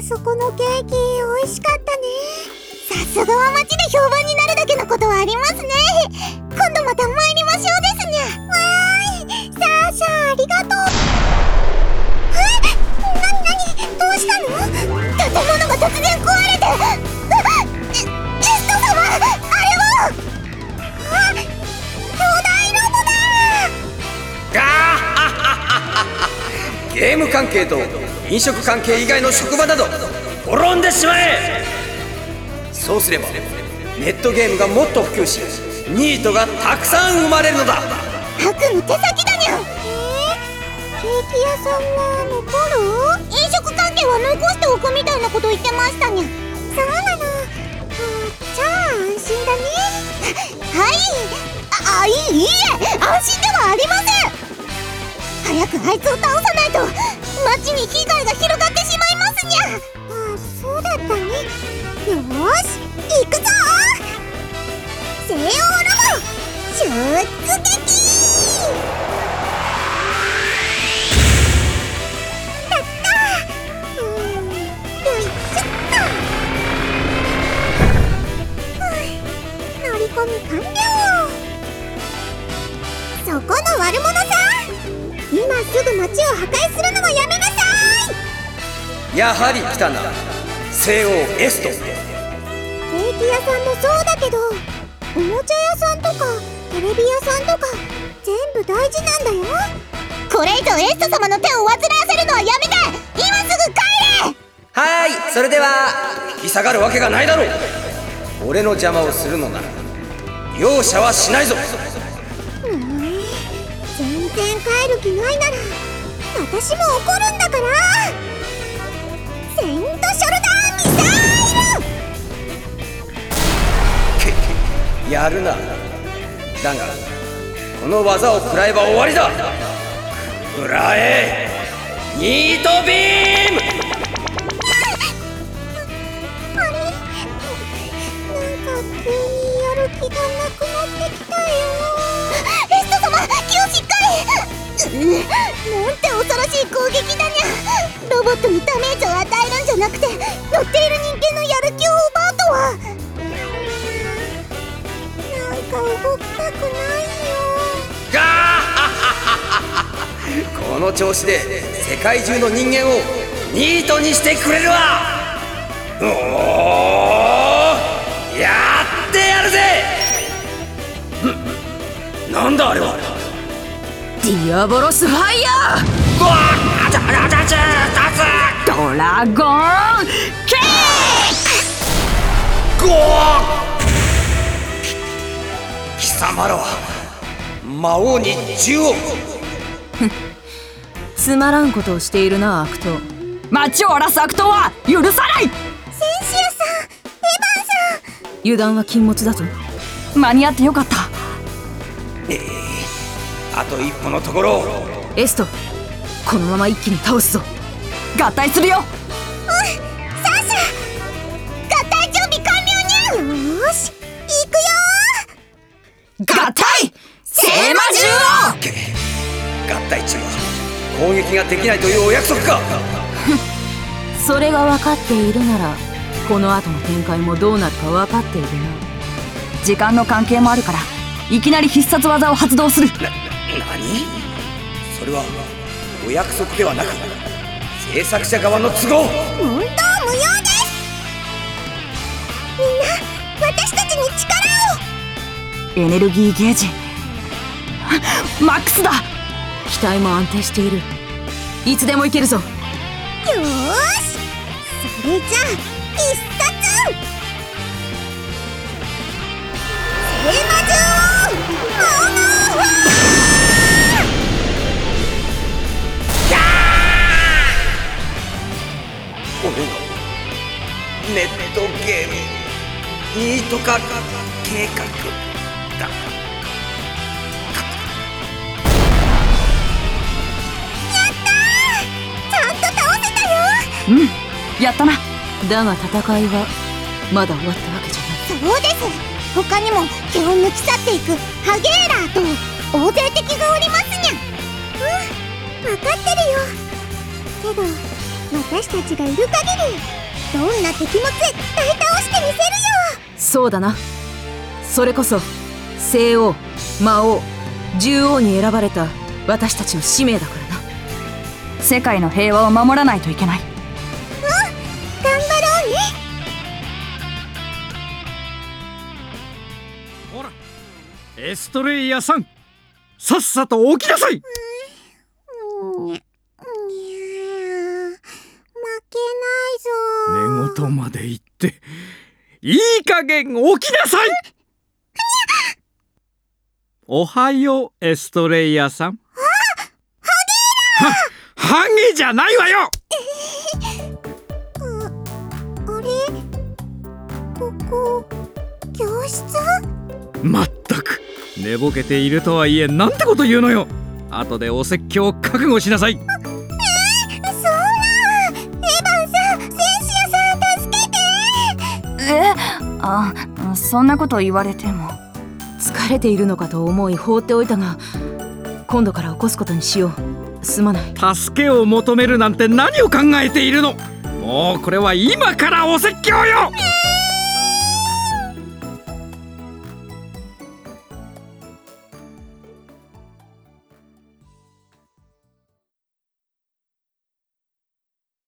そこのケーキ美味しかったね。さすがは街で評判になるだけのことはありますね。今度また参りましょうですにゃ。わーい、サーシャありがとう。なにどうしたの？建物が突然壊れて。エスト様、あれは巨大ロボだ。 ガーゲーム関係と飲食関係以外の職場など滅んでしまえ。そうすればネットゲームがもっと普及し、ニートがたくさん生まれるのだ。 悪の手先だにゃ。ケーキ屋さんは残る？飲食関係は残しておくみたいなこと言ってましたにゃ。そうなの。じゃあ安心だね。はい。いいえ、安心ではありません。早くあいつを倒さないと街に被害が広がってしまいますにゃ。そうだったね。よーし、行くぞー。西欧ロボ出撃。やったー。乗り込み完了。そこの悪者さん、今すぐ街を破壊するのはやめなさい。 やはり来たな、西欧エスト。 ケーキ屋さんもそうだけど、おもちゃ屋さんとかテレビ屋さんとか全部大事なんだよ。これ以上エスト様の手を煩わせるのはやめて、今すぐ帰れ。 はい、それでは引き下がるわけがないだろう。俺の邪魔をするのなら容赦はしないぞ。 全然帰る気ないなら私も怒るんだから。セントショルダーミサイル。 やるな。だがこの技を食らえば終わりだ。食らえニートビーム。 あれ、なんか急にやる気がなくなってきたよ。エスト様、気をしっかり。なんて恐ろしい攻撃だにゃ。ロボットにダメージを与えるんじゃなくて、乗っている人間のやる気を奪うとは。なんか動きたくないよ。 ガーこの調子で世界中の人間をニートにしてくれるわ。おー、やってやるぜ。なんだあれは。 ディアボロスファイヤー。 うわー、 ドラゴンケーゴー。貴様らは魔王に銃を。 つまらんことをしているな、悪党。街を荒らす悪党は許さない。 センシアさん、エヴァンさん。 油断は禁物だぞ。間に合ってよかった。 あと一歩のところを。 エスト、このまま一気に倒すぞ。合体するよ。 サーシャ、合体準備完了にゃ。よーし、行くよ合体聖魔獣を。 合体中は攻撃ができないというお約束か。 それが分かっているなら、この後の展開もどうなるか分かっているな。時間の関係もあるから、いきなり必殺技を発動する。 何？それはお約束ではなく制作者側の都合。 問答無用です。みんな、私たちに力を。 エネルギーゲージマックスだ。機体も安定している。いつでもいけるぞ。 よーし、それじゃあ必殺聖魔獣王モノファ俺のネットゲームニート化計画だ。 うん、やったな。だが戦いはまだ終わったわけじゃない。 そうです。他にも毛を抜き去っていくハゲーラーと大勢敵がおりますにゃ。分かってるよ。けど私私たちがいる限りどんな敵も絶対倒してみせるよ。 そうだな。それこそ聖王、魔王、獣王に選ばれた私たちの使命だからな。世界の平和を守らないといけない。 頑張ろうね。 ほら、エストレイヤさん、さっさと起きなさい。 負けないぞ。 寝言まで言っていい加減起きなさい。おはよう、エストレイヤさん。ハゲじゃないわよ。 あれ、ここ教室？ まったく寝ぼけているとはいえなんてこと言うのよ。後でお説教を覚悟しなさい。 そんな。エヴァンさん、センシアさん助けて。 そんなこと言われても。疲れているのかと思い放っておいたが、今度から起こすことにしよう。すまない。 助けを求めるなんて何を考えているの。もうこれは今からお説教よ。